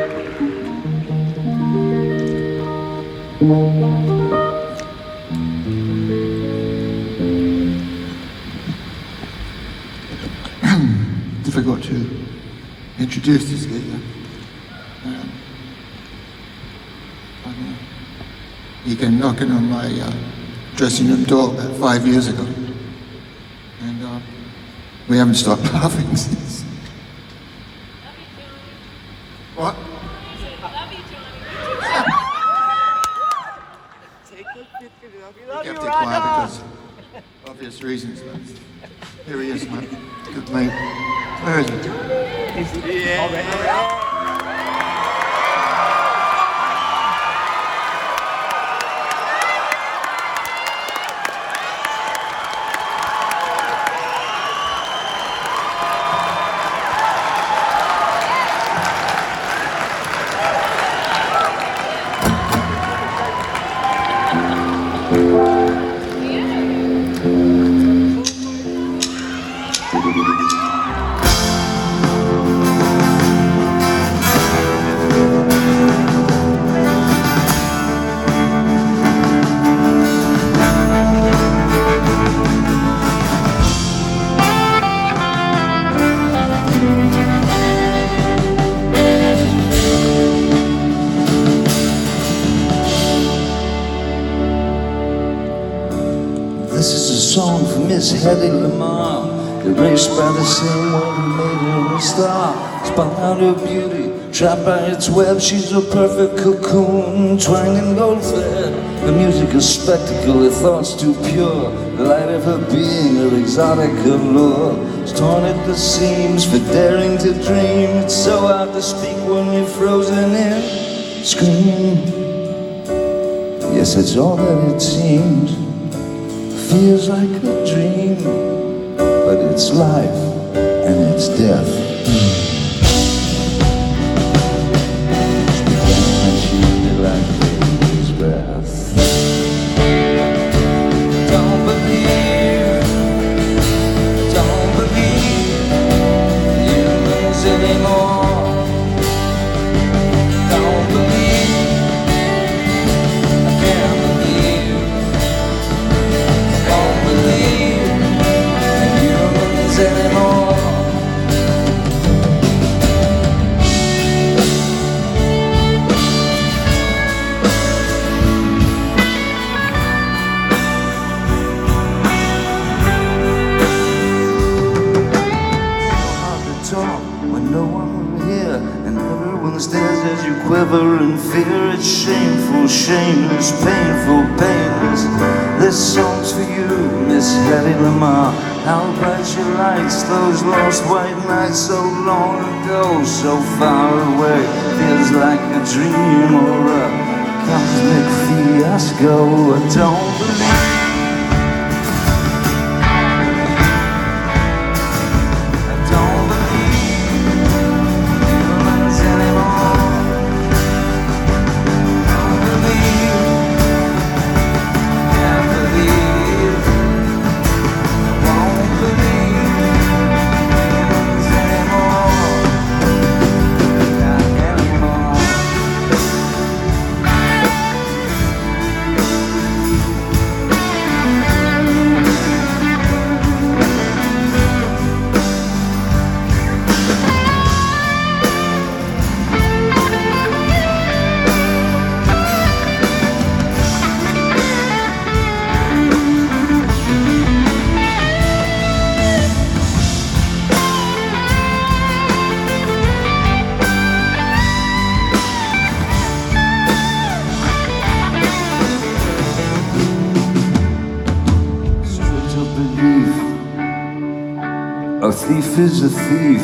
Difficult to introduce this geezer. He came knocking on my dressing room door about 5 years ago. And we haven't stopped laughing since. What? Kept it quiet because obvious reasons. But here he is, my good mate. Where is he? Yeah. This is a song for Miss Hedy Lamarr, erased by the same one who made her a star. Spun out her beauty, trapped by its web. She's a perfect cocoon, twined in gold thread. Her music a spectacle, her thoughts too pure. The light of her being, her exotic allure. It's torn at the seams for daring to dream. It's so hard to speak when you're frozen in. Scream, yes, it's all that it seems. Feels like a dream, but it's life and it's death. She began when she ended like baby's breath. Don't believe humans anymore. Don't believe, I can't believe. Anymore. When no one will hear and everyone stares as you quiver in fear. It's shameful, shameless, painful, painless. This song's for you, Miss Hedy Lamarr. How bright your lights, those lost white nights, so long ago, so far away. Feels like a dream or a cosmic fiasco. I don't believe. A thief is a thief.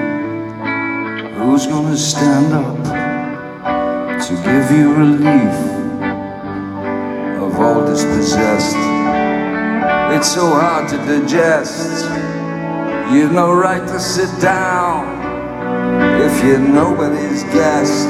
Who's gonna stand up to give you relief of all dispossessed? It's so hard to digest. You've no right to sit down if you're nobody's guest.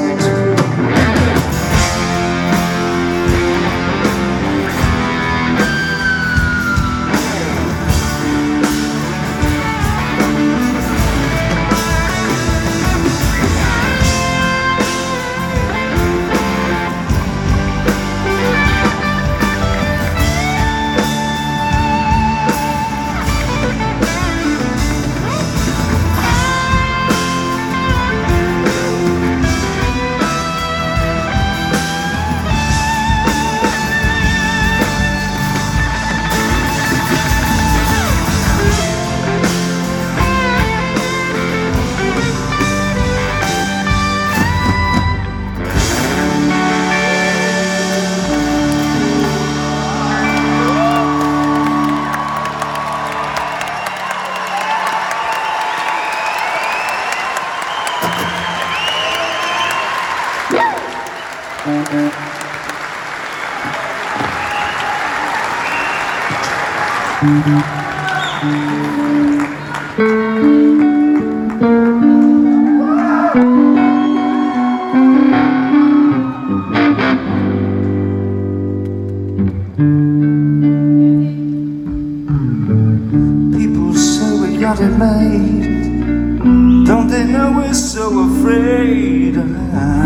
People say we got it made. Don't they know we're so afraid of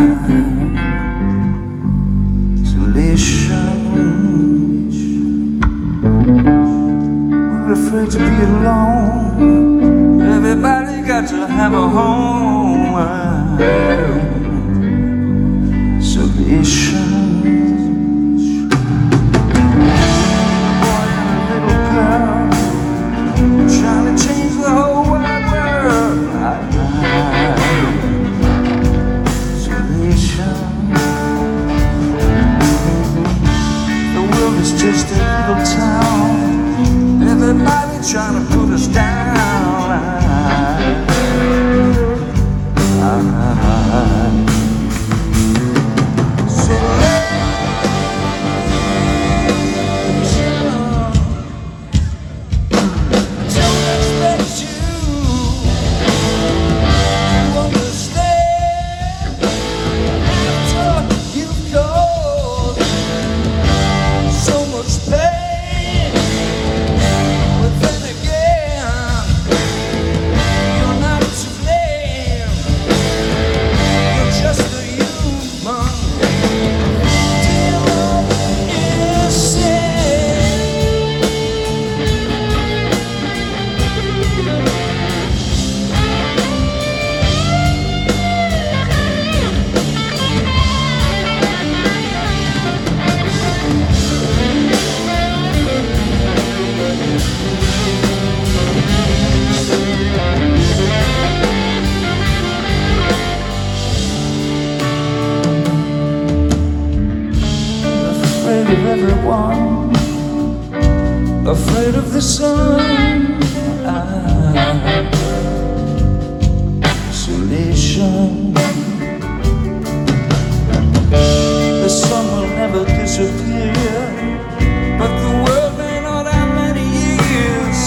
isolation? We're afraid to be alone. Everybody got to have a home. Isolation. Boy and a little girl trying to change the whole wide world. Isolation. The world is just a little town. Everybody trying to put us down. Afraid of everyone, afraid of the sun. Isolation. The sun will never disappear, but the world may not have many years.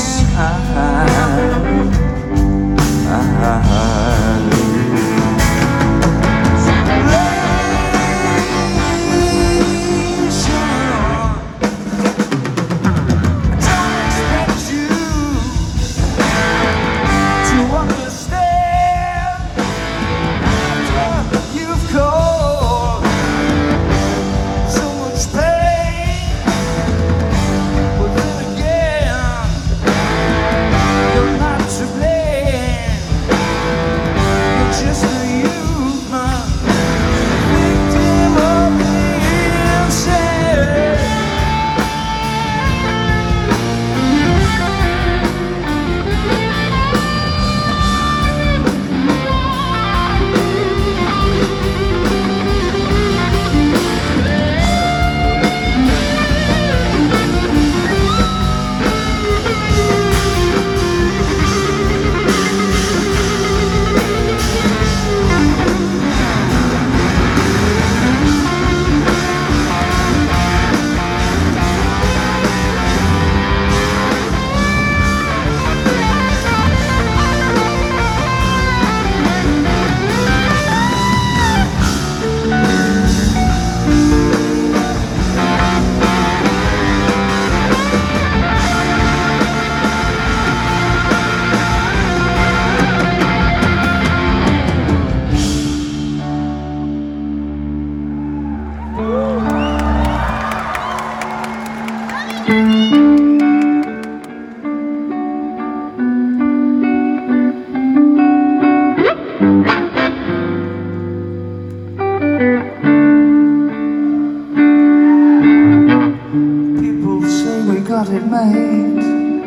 Got it made.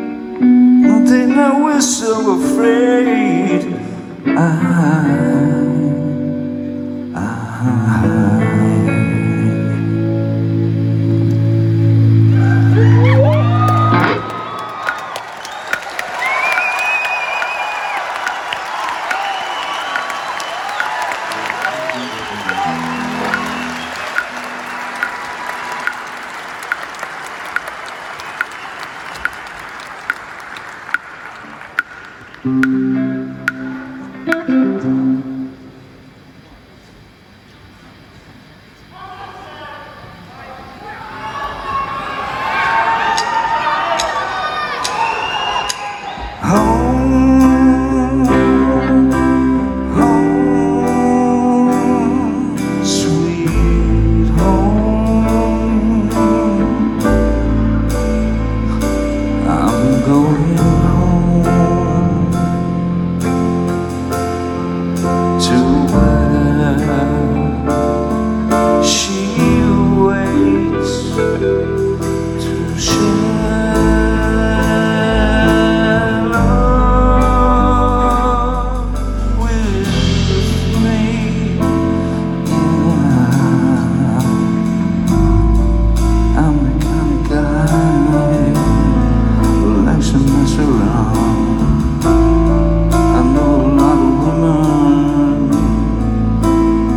Don't they know we're so afraid?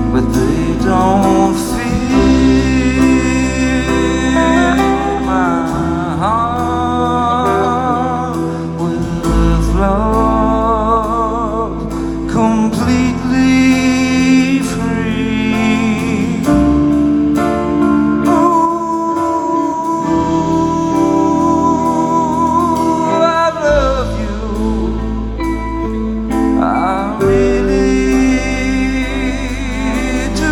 but they don't fill my heart with love, completely free. Ooh, I love you, I really do.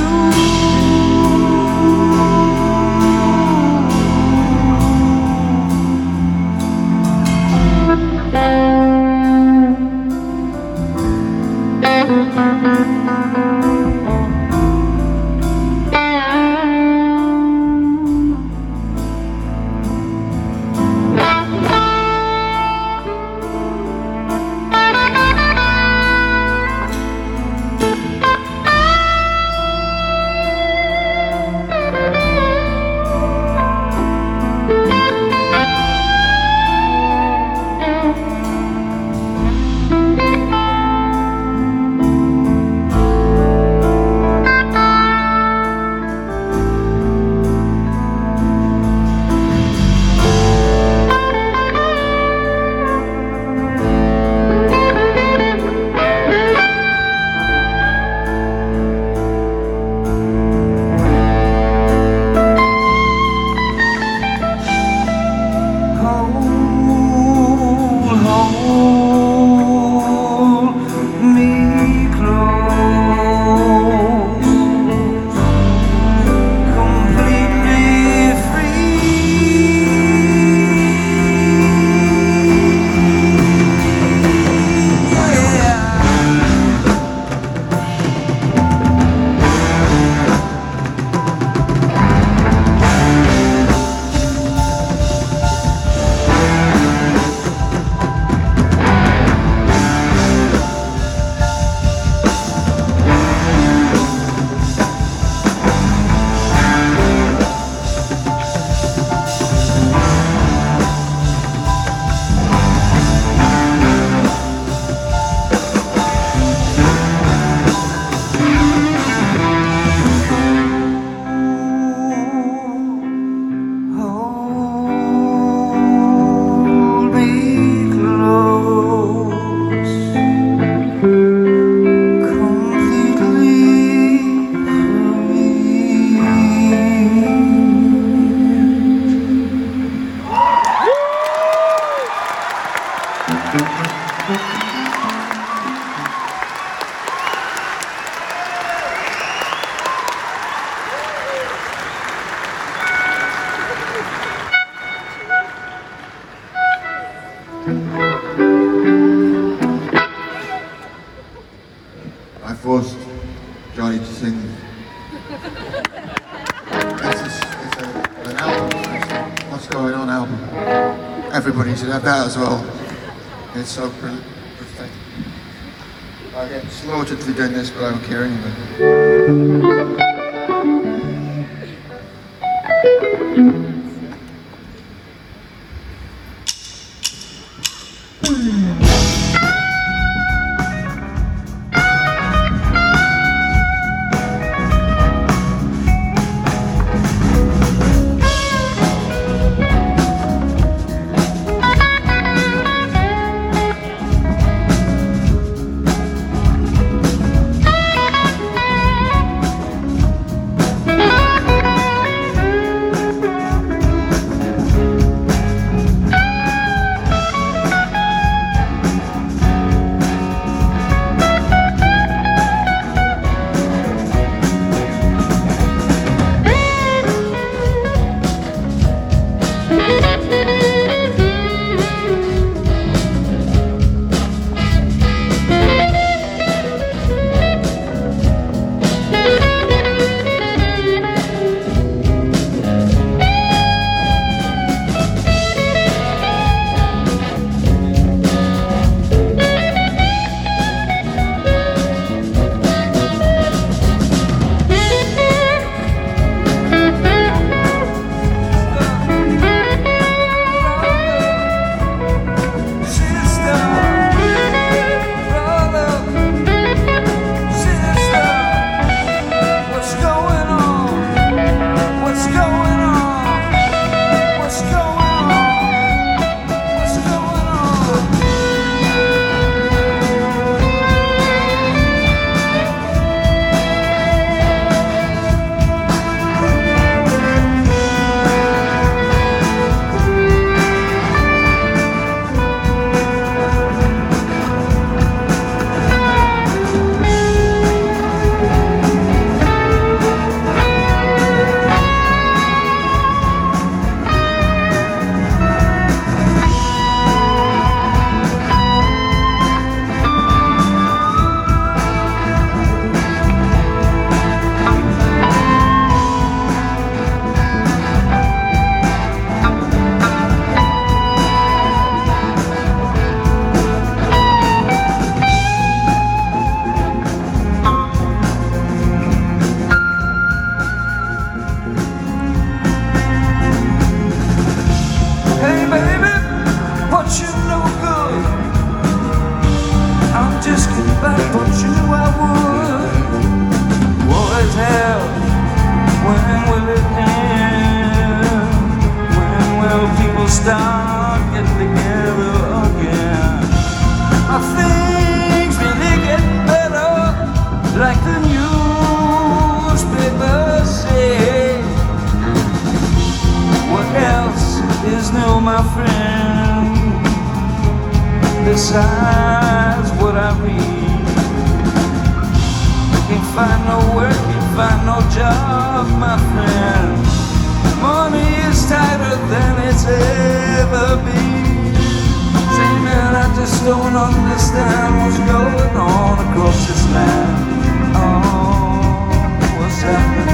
Hold me close, completely free. Yeah. Hold me close, completely I forced Johnny to sing. It's an album. It's a What's Going On album. Everybody should have that as well. It's so brilliant. I get slaughtered for doing this, but I don't care anyway. myself, when will it end? When will people start getting together again? Are things really getting better, like the newspapers say? What else is new, my friend, besides what I read? Can't find no work, can't find no job, my friend. Money is tighter than it's ever been. Say, man, I just don't understand what's going on across this land. Oh, what's happening?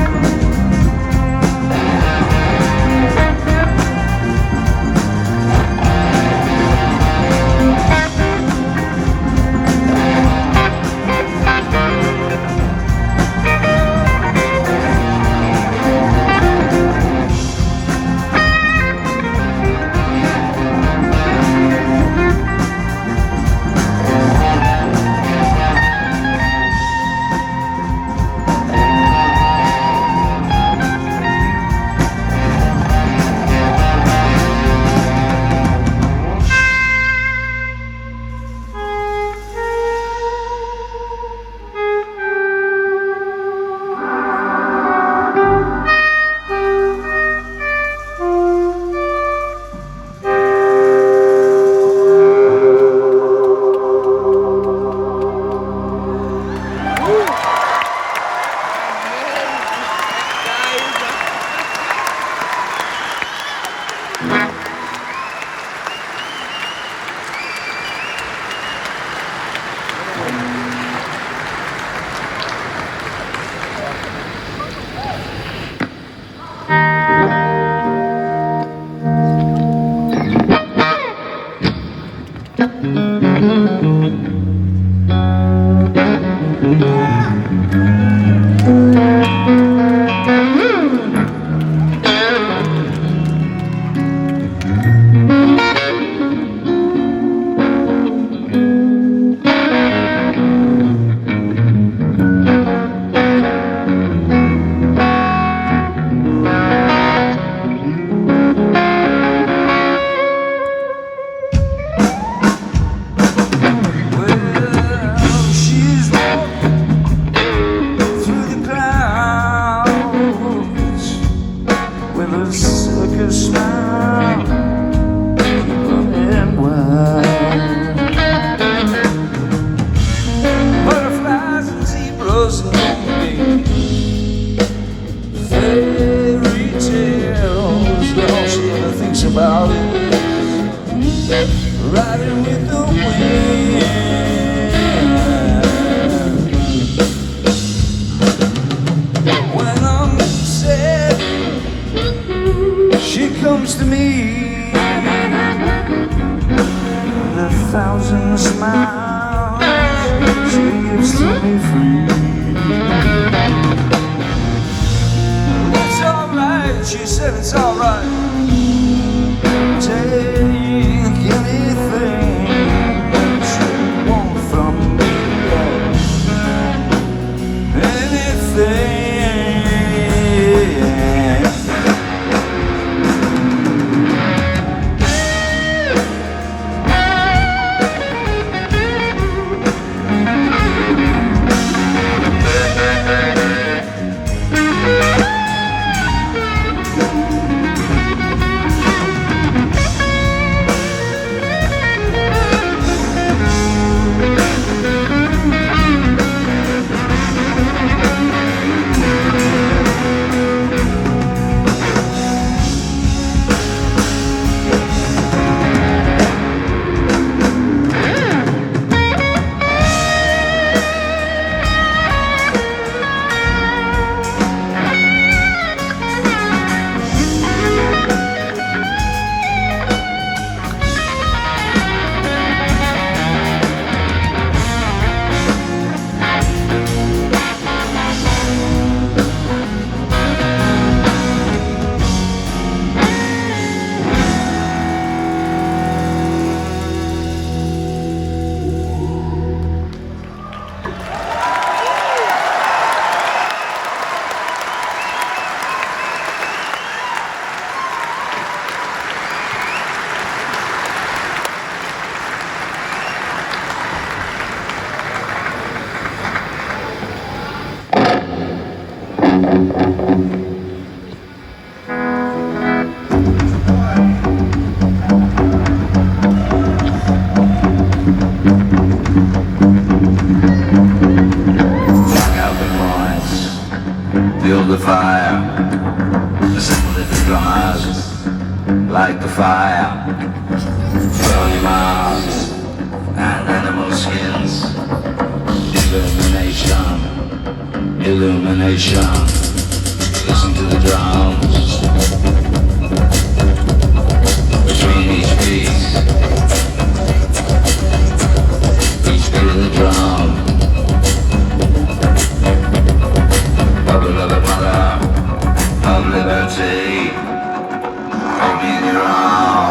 About it, riding with the wind. When I'm sad, she comes to me with 1,000 smiles. She gives to me free. It's alright, she said it's alright. Take anything that you want from me, anything. Knock out the points, build the fire, assemble the drummers, light the fire, burn marks and animal skins, illumination, illumination, listen to the drums, between each piece beat of the drum. Of the mother of liberty, hold me in your arms.